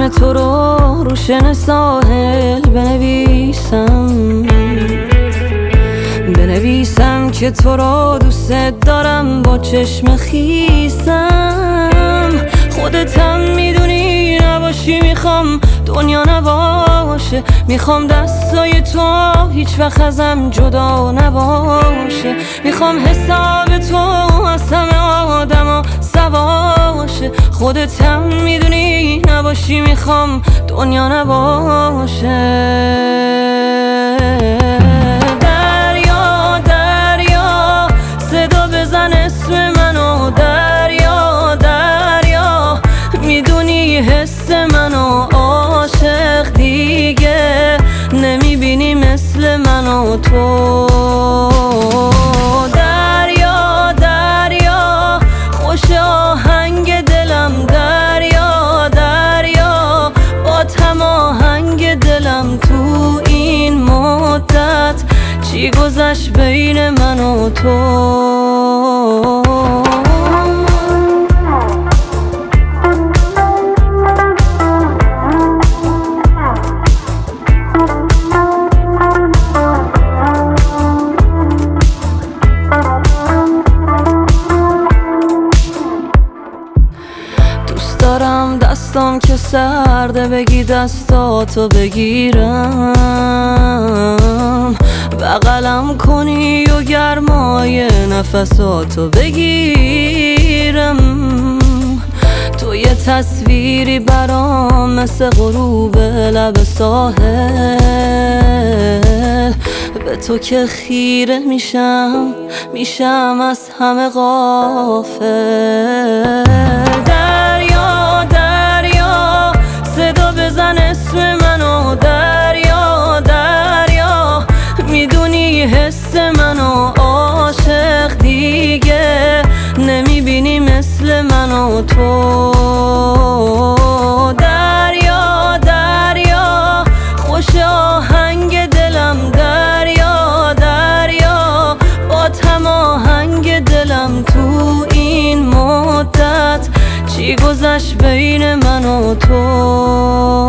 اسم تو رو روشن ساحل بنویسم که تو رو دوست دارم با چشم خیسم. خودتم میدونی نباشی میخوام دنیا نباشه، میخوام دستای تو هیچ وقت ازم جدا نباشه، میخوام حساب تو از همه آدما سواشه. خودتم میدونی نباشی میخوام دنیا نباشه. دریا دریا صدا بزن اسم منو، دریا دریا میدونی حس منو، عاشق دیگه نمیبینی مثل منو تو. دریا دریا خوش آهنگ دلم، دریا دریا با هماهنگ دلم. تو این مدت چی گذشت بین من و تو؟ دارم دستام که سرده بگی دستاتو بگیرم، بغلم کنی و گرمای نفساتو بگیرم. تو یه تصویری برام مثل غروب لب ساحل، به تو که خیره میشم از همه غافل. دریا دریا صدا بزن اسم منو، دریا دریا میدونی حس منو، عاشق دیگه نمیبینی مثل منو تو. دریا دریا خوش آهنگ دلم، دریا دریا با هماهنگ دلم. تو این مدت چی گذشت بین من و تو؟